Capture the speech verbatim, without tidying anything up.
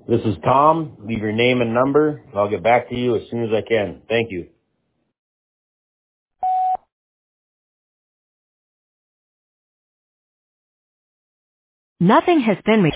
This is Tom. Leave your name and number. I'll get back to you as soon as I can. Thank you. Nothing has been